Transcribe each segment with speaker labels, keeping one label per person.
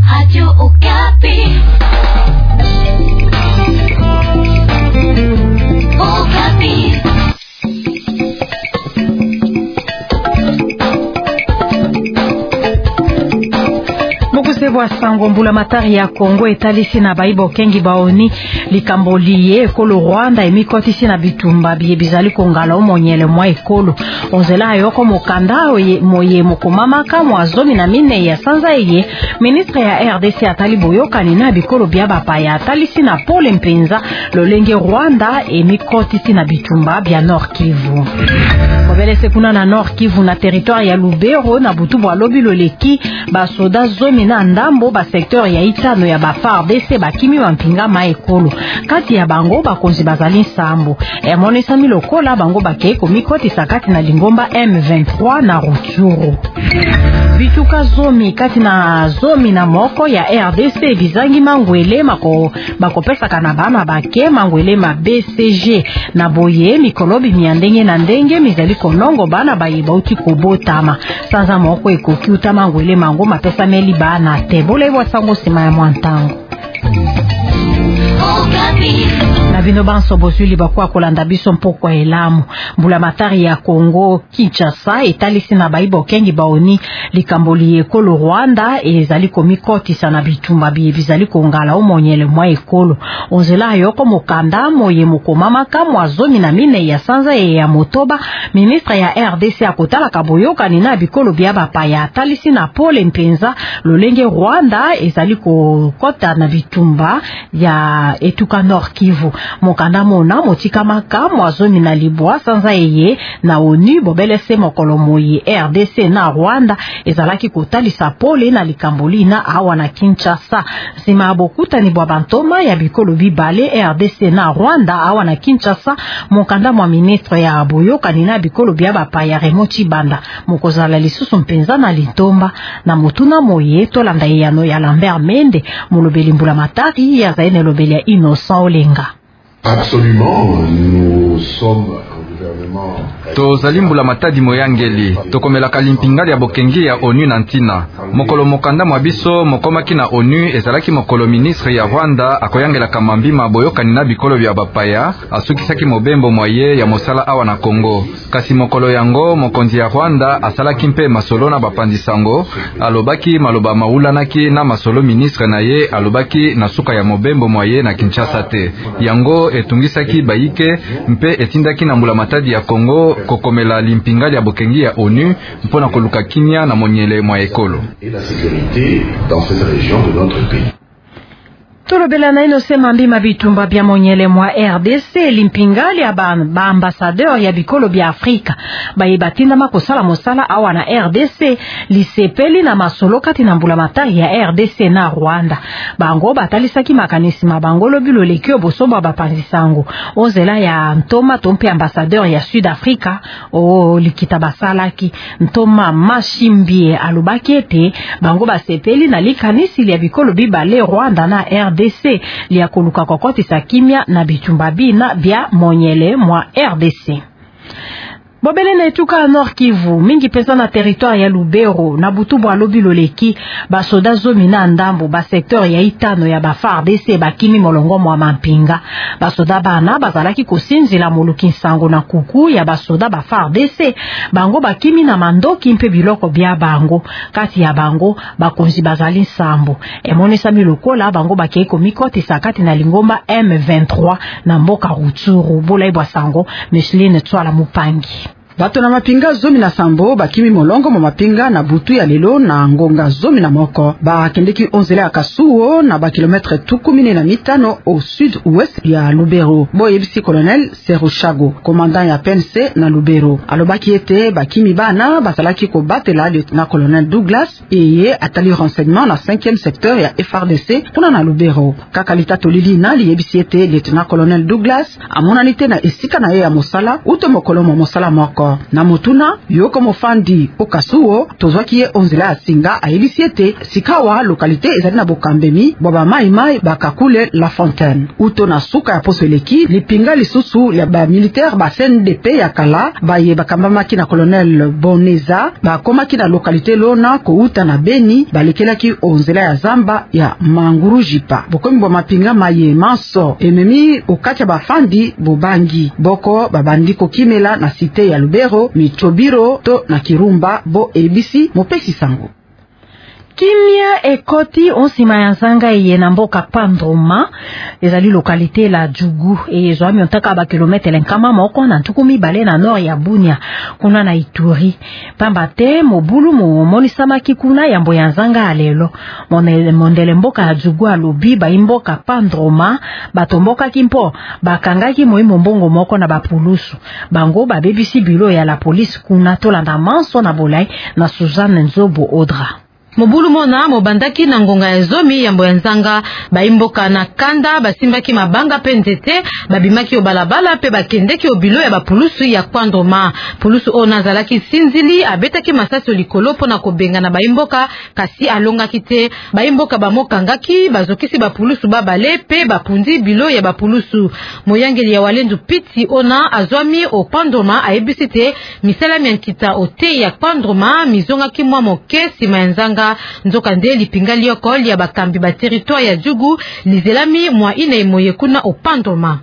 Speaker 1: Radio Okapi. Okapi.
Speaker 2: Mukusebwa sango mbula matari ya Kongo etalisi na baibo kengi baoni likamboliye ekolo Rwanda emikotisi na bitumba bizali kongala omonyele mwa ekolo onzela yoko mokanda moye mokomamaka mwazomi na mine ya sanza eye ministre ya RDC atali boyokani na bikolo bya bapaya atalisi na pole mpenza lolenge Rwanda emikotisi na bitumba bya Nord Kivu. Kobelese kuna na Nord Kivu na territoire ya Lubero na butu bwa lobi loleki basoda zomi na ndambo ba secteur ya itano ya ba FARDC bakimi wampinga maekolo kati ya bango bakonzi bazali sambo emonesa milokola bango bakeko mikoti sakati na lingomba M23 na Rutshuru. Bituka zomi kati na zomi na moko ya RDC bizangi mangwele bakopesa kana bana bake mangwele ma BCG na boye mikolobi miandenge na ndenge mizali konongo bana bayiba uti kobotama sanza moko ekoki utama mangwele mango mapesa meli bana tebola iwa sango sima ya mwantango. Na bino banso bozuli bakwa kolanda biso mpoko elamu mbula matari ya Kongo Kinshasa etalisi na baibo kengi baoni likamboli ekolo Rwanda ezali komikotisa na bitumba bizali kongala omonyele mwa ekolo onzela yoko mokanda moye mokomamaka mwazomi na mine ya sanza ya motoba ministre ya RDC akotala kaboyokani na bikolo bya bapaya atalisi na pole mpenza lolenge Rwanda ezali kokota na bitumba ya etuka Nord Kivu mokanda mona motika maka mwazomi na libwa sanza eye na ONU bobelese mokolo moyi RDC na Rwanda ezalaki kotalisa pole na likamboli na awa na Kinshasa sima bokuta ni bwa bantoma ya bikolo bibale RDC na Rwanda awa na Kinshasa mokanda mwa ministre ya boyokani na bikolo bya bapaya remoti banda mokozala lisusu mpenza na litomba na mutuna moye tolanda yano ya Lambert Mende mulobeli mbula matari ya zaine lobeli ya Innocent Olenga.
Speaker 3: Absolument, nous sommes un gouvernement.
Speaker 4: Tozali mbula matadi moyangeli tokomela kalimpingali ya bokengi ya ONU na ntina mokolo mokanda mwa biso mokomaki na ONU ezalaki mokolo ministre ya Rwanda akoyangela kamambima boyokani na bikolo bya bapaya asukisaki mobembo mwaye ya mosala awa na Kongo kasi mokolo yango mokonzi ya Rwanda asalaki mpe masolo na bapandisango alobaki maloba maulanaki na masolo ministre na ye alobaki na suka ya mobembo mwaye na Kinshasa te yango etungisaki bayike mpe etindaki na mbula matadi ya Kongo kokomela limpingali ya bokengi ya ONU mpona koluka kimia na monyele mwa ekolo.
Speaker 3: Et la sécurité dans cette région de notre pays.
Speaker 2: Tolobela na ino sema mbima bitumba bya monyele mwa RDC limpingali ya ba ambassadeur ya bikolo bya Afrika bayibatinda makosala mosala awa na RDC lisepeli na masolo kati na mbula matari ya RDC na Rwanda bango batalisaki makanisi mabangolo biloleki obosoba bapanzisango ozela ya ntoma tompe ambassadeur ya Sud Africa o likita basalaki ntoma mashimbie alubaki ete bango basepeli na likanisi ya bikolo bibale Rwanda na RDC lia koluka kokotisa kimia na bitumba bina bya monyele mwa RDC. Bobele na etuka Nord Kivu mingi pesa na territoire ya Lubero na butu bwa lobi loleki basoda zomi na ndambo ba secteur ya itano ya ba FARDC bakimi molongo mwa mampinga basoda bana bazalaki kosinzila moluki nsango na kuku ya basoda ba FARDC bango bakimi na mandoki mpe biloko bya bango kati ya bango bakonzi bazali sambo emonesa milokola bango bakeko mikoti sakati na lingomba M23 na mboka Rutshuru bola ibwa sango Micheline Tswala Mupangi.
Speaker 5: Bato na mapinga zomi na sambo bakimi molongo mo mapinga na butu ya lelo na ngonga zomi na moko bakendeki onzela ya Kasuo na ba kilometre tukumine na mitano au sud-ouest ya Lubero. Boyebisi colonel Serushago, commandant ya PNC na Lubero. Alobaki ete bakimi bana basalaki ko batela lieutenant colonel Douglas eye atali renseignement na 5e secteur ya FARDC kuna na Lubero. Kakalita tolili na liyebisi ete lieutenant colonel Douglas amonanite na esika na ye ya mosala uto mokolo mo mosala moko moko na mutuna yoko mofandi okasuo tozwaki ye onzela ya singa ayebisi ete sikawa lokalite ezali na bokambemi bwa mai bakakule la fontaine uto na suka ya poso eleki lipinga lisusu ya bamilitaire ba CNDP ya kala baye bakambamaki na colonel Boneza bakomaki na lokalite lona kouta na Beni balekelaki onzela ya zamba ya Mangurujipa bokomi bwa mapinga maye manso ememi okati ya bafandi bobangi boko babandi kokimela na site ya Lubero Michobiro to na Kirumba bo ebisi mopesi sango
Speaker 2: kimia ekoti onsima ya nzanga eye na mboka Pandroma ezali lokalite la Djugu ezwami ontaka ba kilometre nkama moko na ntukumi bale na nord ya Bunia kuna na Ituri pamba te mobulu monisama kuna yambo ya nzanga alelo mondele mboka ya Djugu alobi ba imboka Pandroma batomboka kimpo bakangaki moimo mbongo moko na bapulusu bango babebisi bilo ya la police kuna tolanda manso na bolai na Suzanne Nzobo Odra
Speaker 6: mobulu mona mobandaki na ngonga ya zomi yambo ya nzanga baimboka na kanda basimbaki mabanga pe nzete babimaki obalabala pe bakendeki obilo ya bapulusu ya Pandroma pulusu ona zalaki sinzili abetaki masasi likolo pona kobenga na baimboka kasi alongaki te baimboka bamokangaki bazokisi bapulusu babale pe bapundi bilo ya bapulusu moyangeli ya walendu piti ona azwami o Pandroma ayebisi te misala miankita ote ya Pandroma mizongaki mwa moke sima ya nzanga nzoka nde lipinga lioko ya bakambi ba territoire ya Djugu lizelami mwa ine moye kuna o Pandroma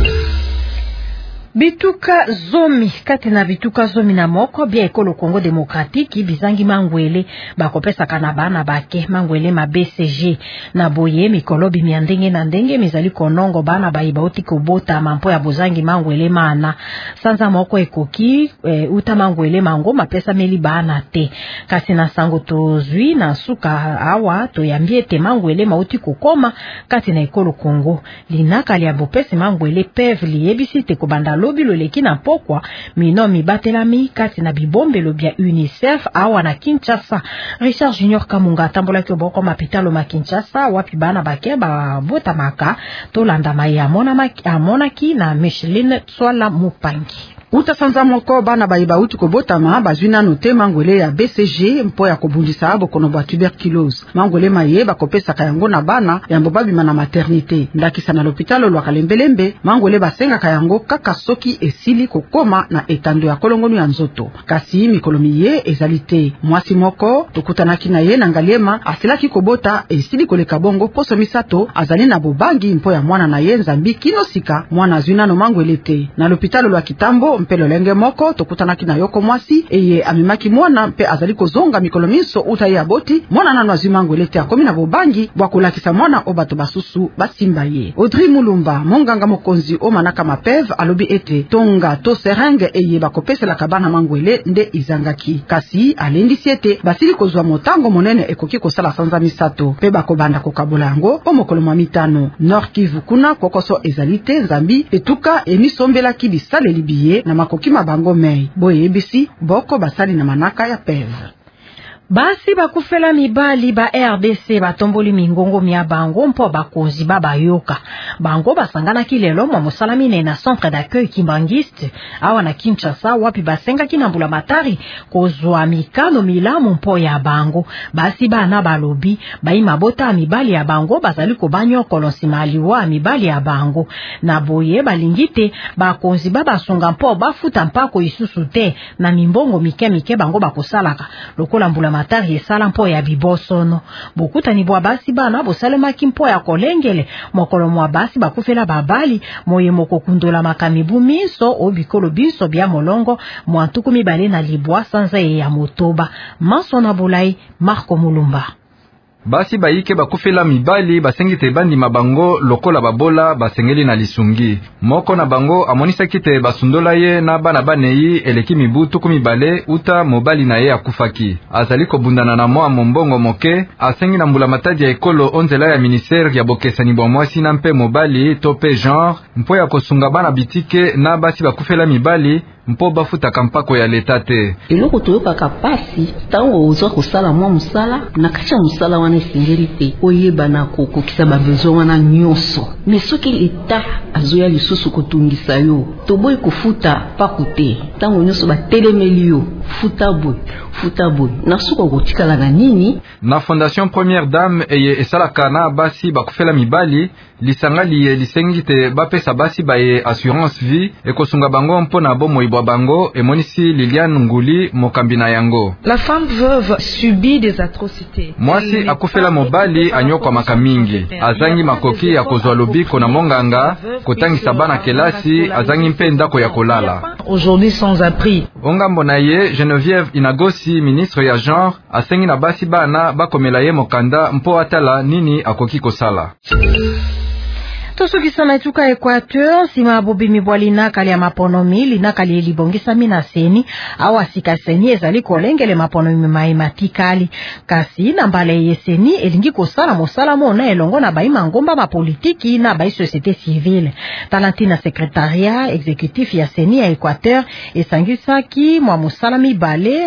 Speaker 2: bituka zomi kati na bituka zomi na moko bia ekolo Congo Demokratiki bizangi mangwele bakopesa kana bana bake mangwele ma BCG na boye mikolobi miandenge na ndenge mizali konongo bana baiba oti kobota mampo ya bozangi mangwele mana sanza moko ekoki uta mangwele mango mapesa meli bana te kasi na sango tozwi na suka awa to yambie te mangwele mauti kokoma kati na ekolo Congo linaka lia bopesi mangwele PEV liyebisi te kobanda lobi loleki na pokwa mino mibatelami kati na bibombelo bya UNICEF awa na Kinshasa. Richard Junior Kamunga tambola ki oboko mapitalo ma Kinshasa wapi bana bake ba bota maka tolanda mai amonaki na Micheline Swala Mupangi.
Speaker 5: Uta sanza moko bana baiba uti kobotama bazwina note mangwele ya BCG mpo ya kobundisa bokono bwa tuberculose mangwele maye bakopesa kayango na bana yambo babima na maternité ndakisa na l'hôpital lwa Kalembelembe mangwele basenga kayango kaka soki esili kokoma na etando ya kolongonu ya nzoto kasi mikolomi ye ezalite mwasi moko tokutanaki na ye na ngaliema asilaki kobota esili koleka bongo poso misato azali na bobangi mpo ya mwana na ye nzambi kinosika mwana azwina no mangwele te na l'hôpital lwa Kitambo mpelo lenge moko tokutanaki na yoko mwasi eye amimaki mwana mpe azali kozonga mikolo miso uta ya boti mwana nanu azimangwele te akomi na bobangi bwa kolakisa mwana obato basusu basimba ye. Audrey Mulumba monganga mokonzi o manaka mapev alobi ete tonga to serenge eye bakopesela kabana mangwele nde izangaki kasi alendisi ete basili kozwa motango monene ekoki kosala sanza misato pe bakobanda kokabola yango o mokolo mwa mitano Nord Kivu kuna kokoso ezalite nzambi petuka emisombela ki bisale libiye na makoki mabango mei boye ebisi boko basali na manaka ya PEV.
Speaker 2: Basi bakufela mibali ba RDC batomboli mingongo mia bango mpo bakonzi bayoka bango basangana kilelo mwa musalamine na centre d'accueil Kimbangiste awa na Kinshasa wapi basenga kinambula matari kozwa mikano milamu mpo ya bango basi bana balobi bayi mabota mibali ya bango bazali kobanyo kolonsima liwa mibali ya bango na boye balingite bakonzi basunga mpo bafuta mpako isusu te na mimbongo mike bango bakosalaka lokola mbula matari esala mpo ya bibosono bokutani bwa basi bana bosalemaki mpo ya kolengele mokolo mwa basi bakufela babali moye moko kundola makamibu miso obikolo biso bya molongo mwantuku mibale na libwa sanza ya motoba maso na bulai Marco Mulumba.
Speaker 4: Basi bayike bakufela mibali basengi te bandi mabango lokola babola basengeli na lisungi moko na bango amonisaki te basundola ye na bana baneyi eleki mibutu kumibale uta mobali na ye akufaki azali kobundana na mwa mombongo moke asengi na mbula matadi ya ekolo onzela ya ministère ya bokesani bwa mwasi na mpe mobali to pe genre mpo ya kosunga bana bitike na basi bakufela mibali mpo bafuta kampako ya leta te.
Speaker 7: Eloko toyokaka pasi tango ozwa kosala mwa musala na kati ya musala wana esengeli te oyeba na kokokisa babezo wana nyonso. Mais soki leta azoya lisusu kotungisa yo toboyi kofuta paku te tango nyonso batelemeli yo futa boy na suko kotikala na nini.
Speaker 4: Na Fondation Première Dame eye esalaka na basi bakufela mibali lisanga liye lisengi te bapesa basi baye assurance vie ekosunga bango mpona bomoi bwa bango, emonisi Liliane Nguli mokambi na yango.
Speaker 8: La femme veuve subit des atrocités.
Speaker 4: Mwasi akufela mobali anyokwa makamingi, azangi makoki ya kozwa lobiko na monganga, kotangisa bana kelasi, azangi mpe ndako ya kolala.
Speaker 8: Aujourd'hui sans abri.
Speaker 4: Ongambo na ye Geneviève Inagosi, ministre ya genre, asengi na basi bana bakomela ye mokanda mpo atala nini akoki kosala.
Speaker 2: Tosukisa na tuka Equateur sima bobimi bwa linakali ya maponomi linakali elibongisami na seni awa sika seni ezali kolengele maponomi maimatikali kasi na mbale yeseni elingi kosala mosala mona elongo na baima ngomba mapolitiki na bai société civile. Talantina secrétariat exécutif ya seni ya Equateur esangisaki mwa mosala mibale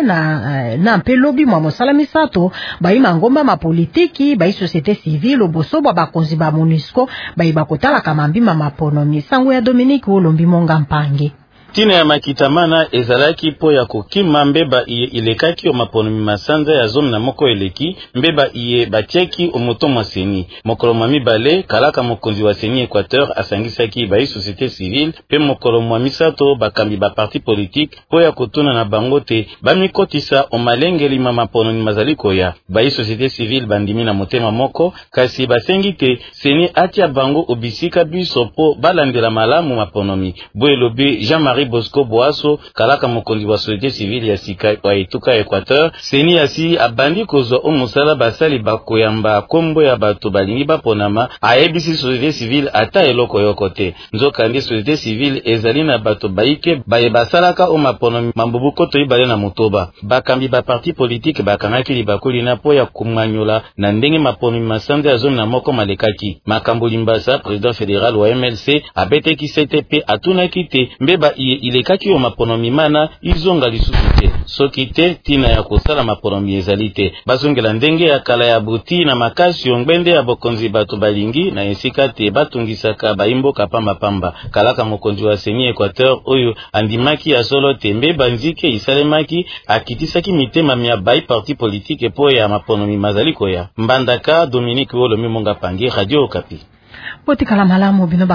Speaker 2: na mpelobi mwa mosala misato baima ngomba mapolitiki bai société civile oboso bwa bakonzi ba MONUSCO baiba tala kamambima maponomi sango ya Dominique Olombi Monga Mpange.
Speaker 9: Tina ya makitamana ezalaki po ya kokima mbeba iye ilekaki o maponomi masanza ya zomi na moko eleki mbeba iye batiaki o moto mwaseni. Mokolo mwa mibale kalaka mokonzi wa seni Equateur asangisaki bai société civile pe mokolo mwa misato bakambi ba parti politique po ya kotuna na bango te bamikotisa o malengeli ma maponomi mazali koya. Bai société civile bandimi na motema moko kasi basengi te seni atia bango obisika biso po balandela malamu maponomi. Boelobi Jean-Marie Bosco Boasso kalaka mokonzi wa société civile ya sika wa etuka Equateur seni asi abandi kozwa omusala basali bakoyamba kombo ya bato balingi baponama ayebisi société civile ata eloko yoko te. Nzoka ndi société civile ezali na bato baike baye basalaka o maponomi mambubuko to ibale na motoba bakambi ba parti politique bakangaki libakuli na po ya kumanyola na ndenge maponomi masanza ya zone na moko malekaki. Makambo Limbasa président fédéral wa MLC abeteki CTP atunaki te mbeba ilekaki o maponomi mana izonga lisusu te soki te tina ya kosala maponomi ezali te bazongela ndenge ya kala ya buti na makasi ongbende ya bokonzi bato balingi na esika te batungisaka baimboka pamba kalaka mokonzi wa seni Equateur oyo andimaki ya solo tembe banzike isalemaki akitisaki mitema mia bai parti politique po ya maponomi mazali koya. Mbandaka Dominique Olombi Monga Mpange, Radio Okapi.
Speaker 2: Poti kala malamu bino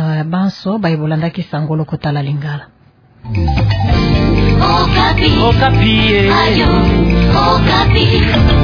Speaker 2: banso baibolandaki sangolo kotala lingala.
Speaker 1: Okapi. Ayo, Okapi.